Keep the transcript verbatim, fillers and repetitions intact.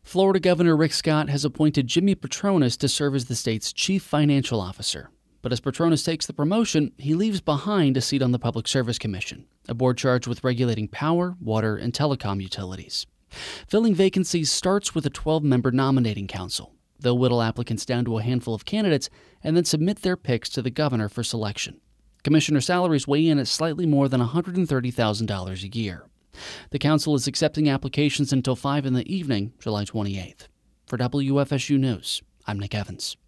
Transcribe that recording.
Florida Governor Rick Scott has appointed Jimmy Patronis to serve as the state's chief financial officer. But as Patronis takes the promotion, he leaves behind a seat on the Public Service Commission, a board charged with regulating power, water, and telecom utilities. Filling vacancies starts with a twelve-member nominating council. They'll whittle applicants down to a handful of candidates and then submit their picks to the governor for selection. Commissioner salaries weigh in at slightly more than one hundred thirty thousand dollars a year. The council is accepting applications until five in the evening, July twenty-eighth. For W F S U News, I'm Nick Evans.